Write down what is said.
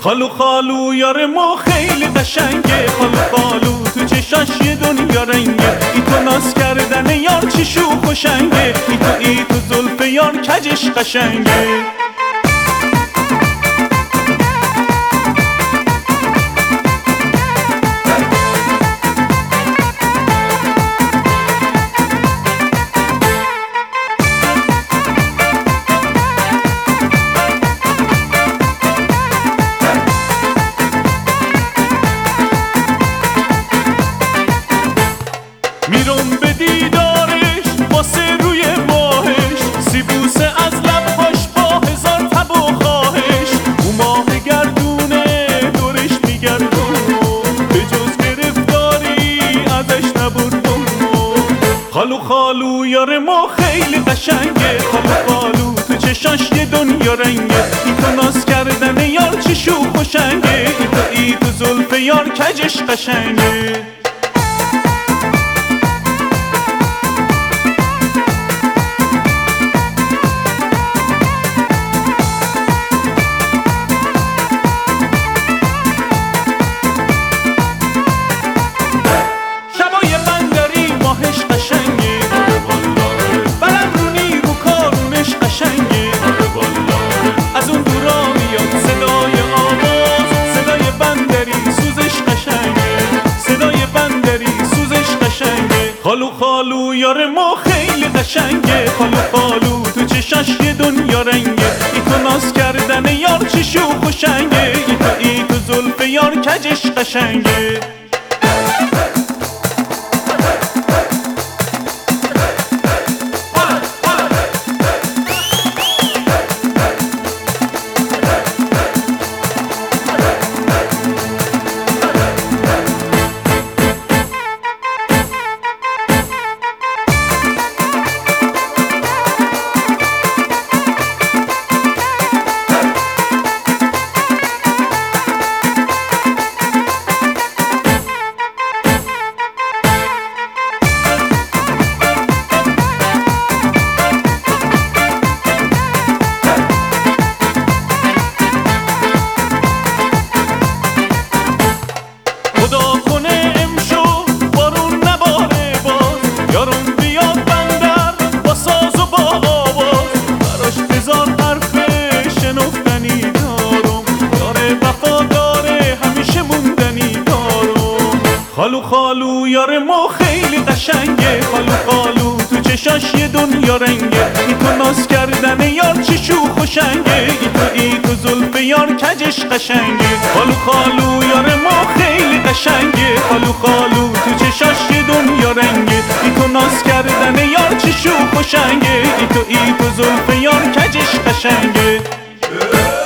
خالو خالو یار ما خیلی قشنگه، خالو خالو تو چشاش یه دنیا رنگه. ای تو ناز کردن یار چی شوخ و شنگه، ای تو زلف یار کجش قشنگه. میرم به دیدارش واسه روی ماهش، سیبوسه از لبهاش با هزار تب و خواهش. او ماه گردونه دورش میگردم، به جز گرفتاری ازش نبردم. خالو خالو یار ما خیلی قشنگه، خالو خالو تو چشاش یه دنیا رنگه. ای تو ناز کردن یار چی شوخ و شنگه، ای تو زلف یار کجش قشنگه. خالو خالو یار ما خیلی قشنگه، خالو خالو تو چشاش یه دنیا رنگه. ای تو ناز کردن یار چی شوخ و شنگه، ای تو زلف یار کجش قشنگه. خالو خالو یار ما خیلی قشنگه، خالو خالو تو چشاش یه دنیا رنگه. ای تو ناز کردن یار چی شوخ و شنگه، ای تو زلف یار کجش قشنگه. خالو خالو یار ما خیلی قشنگه، خالو خالو تو چشاش یه دنیا رنگه. ای تو ناز کردن یار چی شوخ و شنگه، ای تو زلف یار کجش قشنگه.